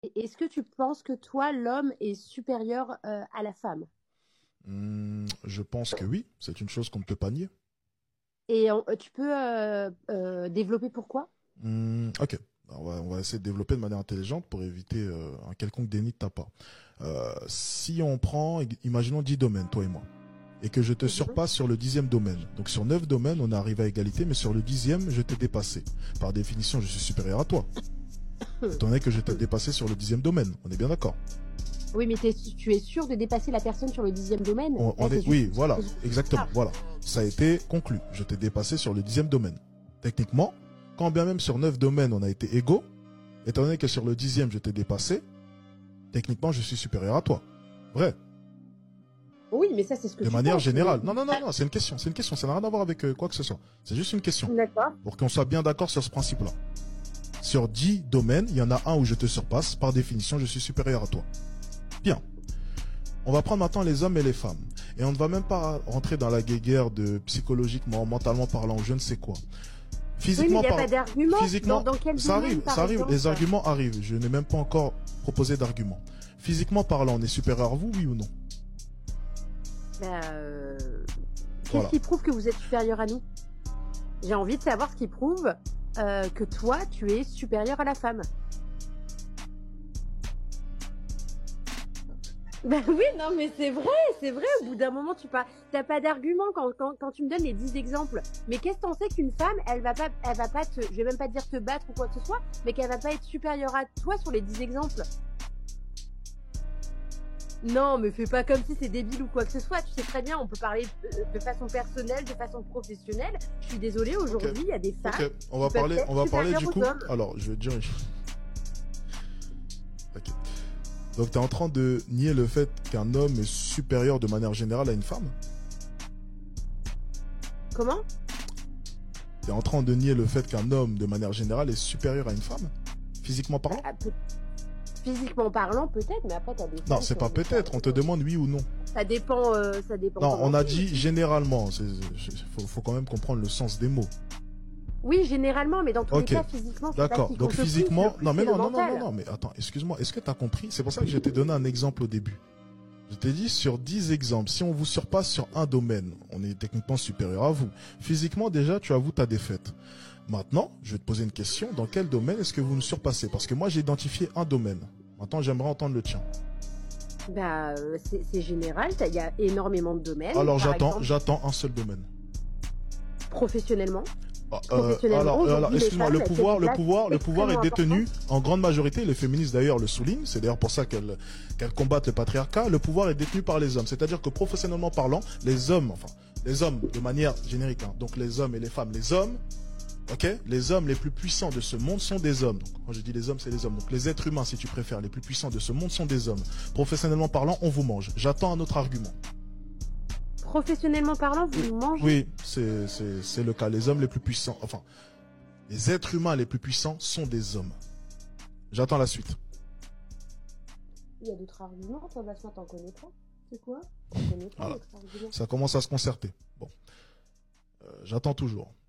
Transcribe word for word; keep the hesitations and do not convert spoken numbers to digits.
Et est-ce que tu penses que toi, l'homme est supérieur euh, à la femme? Hmm, je pense que oui, c'est une chose qu'on ne peut pas nier. Et on- tu peux euh, euh, développer pourquoi? Hmm, ok, on va, on va essayer de développer de manière intelligente pour éviter euh, un quelconque déni de ta part. Euh, si on prend, imaginons dix domaines, toi et moi, et que je te Mhm. surpasse sur le dixième domaine. Donc sur neuf domaines, on est arrivé à égalité, mais sur le dixième, je t'ai dépassé. Par définition, je suis supérieur à toi, étant donné que je t'ai dépassé sur le dixième domaine. On est bien d'accord? Oui, mais t'es- tu es sûr de dépasser la personne sur le dixième domaine? on, Là, on c'est est, juste. oui, voilà, exactement, Ah. voilà. Ça a été conclu. Je t'ai dépassé sur le dixième domaine. Techniquement, quand bien même sur neuf domaines, on a été égaux, étant donné que sur le dixième, je t'ai dépassé, techniquement, je suis supérieur à toi. Vrai. Oui, mais ça, c'est ce que De tu manière penses. Mais... générale. Non, non, non, non, c'est une question, c'est une question. Ça n'a rien à voir avec euh, quoi que ce soit. C'est juste une question. D'accord. Pour qu'on soit bien d'accord sur ce principe-là. Sur dix domaines, il y en a un où je te surpasse. Par définition, je suis supérieur à toi. Bien. On va prendre maintenant les hommes et les femmes. Et on ne va même pas rentrer dans la guéguerre de psychologiquement, mentalement parlant, ou je ne sais quoi. Oui, mais il Physiquement n'y a pas parlant, d'argument. Dans, physiquement, dans quel ça domaine, arrive, par ça arrive, les exemple? arguments arrivent. Je n'ai même pas encore proposé d'arguments. Physiquement parlant, on est supérieur à vous, oui ou non? Bah, euh, Qu'est-ce Voilà. qui prouve que vous êtes supérieur à nous? J'ai envie de savoir ce qui prouve euh, que toi, tu es supérieur à la femme. Ben oui, non, mais c'est vrai, c'est vrai. Au bout d'un moment, tu pas, t'as pas d'argument quand, quand, quand tu me donnes les dix exemples. Mais qu'est-ce que t'en sais qu'une femme, elle va pas, elle va pas te, je vais même pas dire te battre ou quoi que ce soit, mais qu'elle va pas être supérieure à toi sur les dix exemples. Non, mais fais pas comme si c'est débile ou quoi que ce soit. Tu sais très bien, on peut parler de, de façon personnelle, de façon professionnelle. Je suis désolée, Ok. aujourd'hui, il y a des femmes Ok. On qui va peuvent parler, être on va parler supérieures du aux coup. hommes. Alors, je vais te dire une chose. Ok. Donc, tu es en train de nier le fait qu'un homme est supérieur de manière générale à une femme? Comment? Tu es en train de nier le fait qu'un homme, de manière générale, est supérieur à une femme? Physiquement Bah, parlant? peut- Physiquement parlant, peut-être, mais après, t'as des Non, femmes c'est qui ont pas des peut-être. On te femmes. demande oui ou non. Ça dépend, euh, ça dépend Non, comment on a c'est. dit généralement. Il faut, faut quand même comprendre le sens des mots. Oui, généralement, mais dans tous les Ok, cas, physiquement, c'est pas ce d'accord. qui Donc compte le plus. Le physiquement, plus, non mais c'est le non, non, non, non, mental. non, mais attends, excuse-moi, est-ce que tu as compris? C'est pour ça que je t'ai donné un exemple au début. Je t'ai dit sur dix exemples, si on vous surpasse sur un domaine, on est techniquement supérieur à vous. Physiquement, déjà, tu avoues ta défaite. Maintenant, je vais te poser une question. Dans quel domaine est-ce que vous nous surpassez? Parce que moi, j'ai identifié un domaine. Maintenant, j'aimerais entendre le tien. Bah, euh, c'est c'est général. t'as- Il y a énormément de domaines. Alors, Par j'attends, exemple, j'attends un seul domaine. professionnellement. Ah, Euh, Professionnellement, alors, alors aujourd'hui, les excuse-moi, femmes le elles tiennent une pouvoir, le place pouvoir, le pouvoir est extrêmement détenu importante. en grande majorité. Les féministes d'ailleurs le soulignent. C'est d'ailleurs pour ça qu'elles qu'elles combattent le patriarcat. Le pouvoir est détenu par les hommes. C'est-à-dire que professionnellement parlant, les hommes, enfin, les hommes de manière générique, hein, donc les hommes et les femmes, les hommes, ok, les hommes les plus puissants de ce monde sont des hommes. Donc, quand je dis les hommes, c'est les hommes. Donc les êtres humains, si tu préfères, les plus puissants de ce monde sont des hommes. Professionnellement parlant, on vous mange. J'attends un autre argument. Professionnellement parlant, Oui, vous mangez. oui, c'est c'est c'est le cas. Les hommes les plus puissants, enfin. Les êtres humains les plus puissants sont des hommes. J'attends la suite. Il y a d'autres arguments. Toi, Bastien, t'en connais pas? C'est quoi? T'en connais pas Voilà. d'autres arguments? Ça commence à se concerter. Bon. Euh, J'attends toujours.